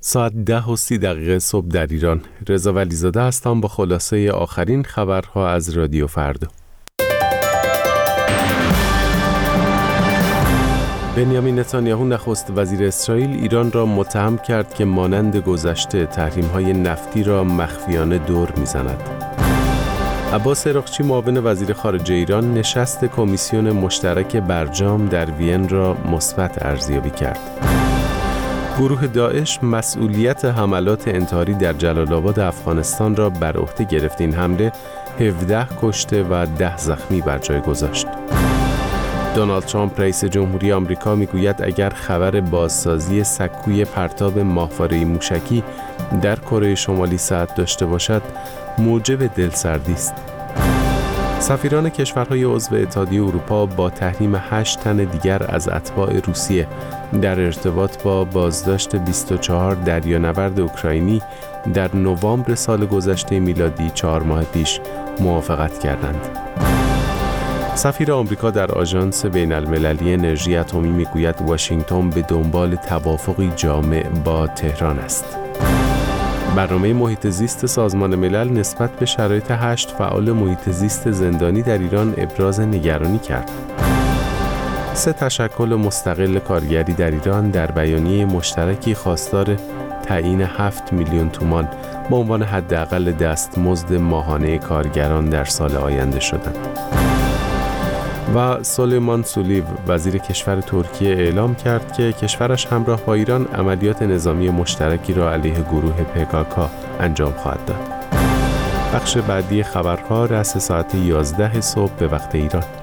ساعت 10:30 صبح در ایران. رضا ولیزاده هستم با خلاصه آخرین خبرها از رادیو فردا. بنیامین نتانیاهو نخست وزیر اسرائیل ایران را متهم کرد که مانند گذشته تحریم‌های نفتی را مخفیانه دور می‌زند. عباس عراقچی معاون وزیر خارجه ایران نشست کمیسیون مشترک برجام در وین را مثبت ارزیابی کرد. گروه داعش مسئولیت حملات انتحاری در جلال آباد افغانستان را بر عهده گرفت. این حمله 17 کشته و 10 زخمی بر جای گذاشت. دونالد ترامپ رئیس جمهوری آمریکا میگوید اگر خبر بازسازی سکوی پرتاب ماهواره موشکی در کره شمالی صحت داشته باشد موجب دلسردی است. سفیران کشورهای عضو اتحادیه اروپا با تحریم 8 تن دیگر از اتباع روسیه در ارتباط با بازداشت 24 دریانورد اوکراینی در نوامبر سال گذشته میلادی 4 ماه پیش موافقت کردند. سفیر آمریکا در آژانس بین‌المللی انرژی اتمی میگوید واشنگتن به دنبال توافقی جامع با تهران است. برنامه محیط زیست سازمان ملل نسبت به شرایط 8 فعال محیط زیست زندانی در ایران ابراز نگرانی کرد. 3 تشکل مستقل کارگری در ایران در بیانیه مشترکی خواستار تعیین 7 میلیون تومان به عنوان حداقل دستمزد ماهانه کارگران در سال آینده شدند. و سلیمان سولیو وزیر کشور ترکیه اعلام کرد که کشورش همراه با ایران عملیات نظامی مشترکی را علیه گروه PKK انجام خواهد داد. بخش بعدی خبرها رأس ساعت 11 صبح به وقت ایران.